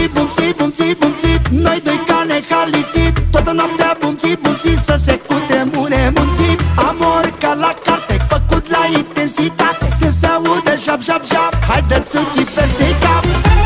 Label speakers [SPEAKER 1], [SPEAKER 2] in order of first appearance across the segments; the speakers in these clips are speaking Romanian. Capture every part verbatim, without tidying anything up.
[SPEAKER 1] Bumții, bumții, bumții, bumții, noi doi ca nehaliții. Toată noaptea bumții, bumții, să se cutremure munții. Amor ca la Cartec, făcut la intensitate, să se audă jap, jap, jap. Haideți ochii peste cap.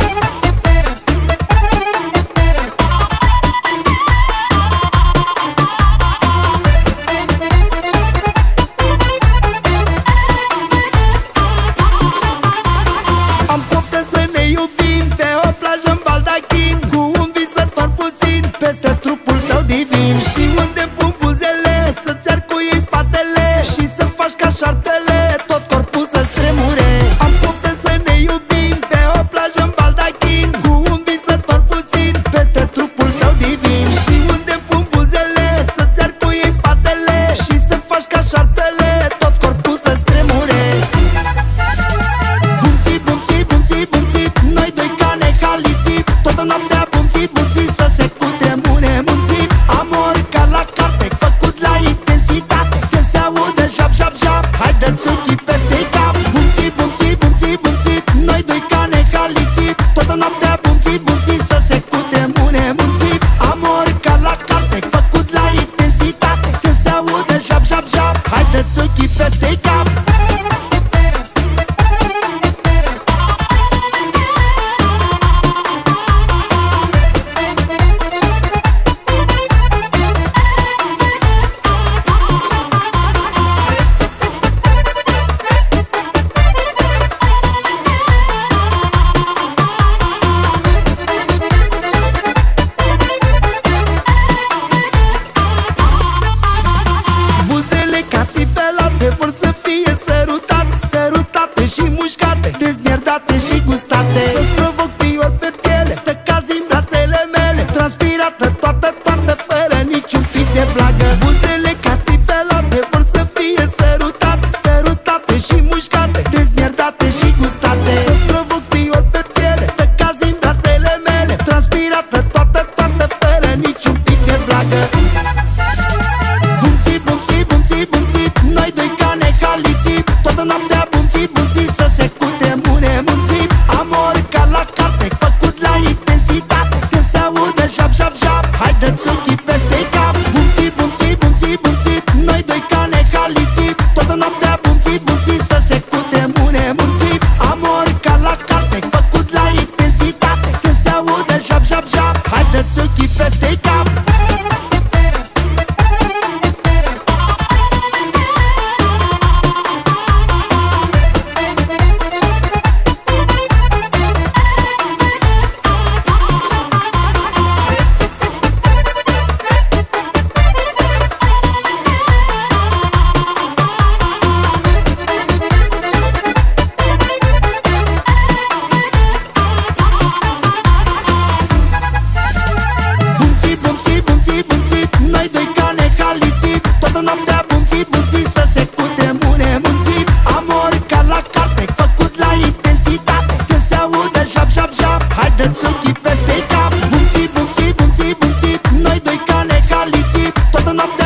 [SPEAKER 1] Am poftă să ne iubim pe o plajă în baldachin, cu un visător puțin peste trupul tău divin. Și unde pun buzele, să-ți arcuiei spatele și să faci ca șarpele, tot corpul să-ți tremure. Am poftă să ne iubim pe o plajă în baldachin, cu un visător puțin peste trupul tău divin. Și unde pun buzele, să-ți arcuiei spatele și să faci ca șarpele, tot corpul să-ți tremure. Bumții, bumții, bumții, bumții, noi doi ca nehaliții. Toată noaptea bumții, bumții, să se cutremure munții. Amor ca la Cartec, făcut la intensitate, să se audă jap, jap, jap. Haideți ochii peste cap. Bumții, bumții, bumții, bumții, noi doi ca nehaliții. Toată noaptea bumții, bumții, să se cutremure munții. Amor ca la Cartec, făcut la intensitate, să se audă jap, jap, jap. Haideți ochii peste cap. Vor să fie sărutate, sărutate și mușcate, dezmierdate și gustate. Să-ți provoc fiori pe piele, să cazi în brațele mele, transpirată toată, toată, fără niciun pic de vlagă. Buzele catrifelate vor să fie sărutate, sărutate și mușcate, dezmierdate și gustate. Să-ți provoc fiori pe piele, să cazi în brațele mele, transpirată toată, toată, fără niciun pic de vlagă. Bumții, bumții, bumții, bumții, noi doi ca nehaliții. Toată noaptea bumții, bumții, să se cutremure munții. Amor ca la Cartec, făcut la intensitate, să se audă jap, jap, jap. Haideți ochii peste cap. Bumții, bumții, bumții, bumții, noi doi ca nehaliții. Toată noaptea bumții, bumții, să se cutremure munții. Amor ca la Cartec, făcut la intensitate, să se audă jap, jap, jap. Haideți ochii peste cap. Noi doi ca nehaliții. Toată noaptea bumții, bumții, să se cutremure munții. Amor ca la Cartec, făcut la intensitate, să se audă jap, jap, jap. Haideți ochii peste cap. Bumții, bumții, bumții, bumții, noi doi ca nehaliții. Toată noaptea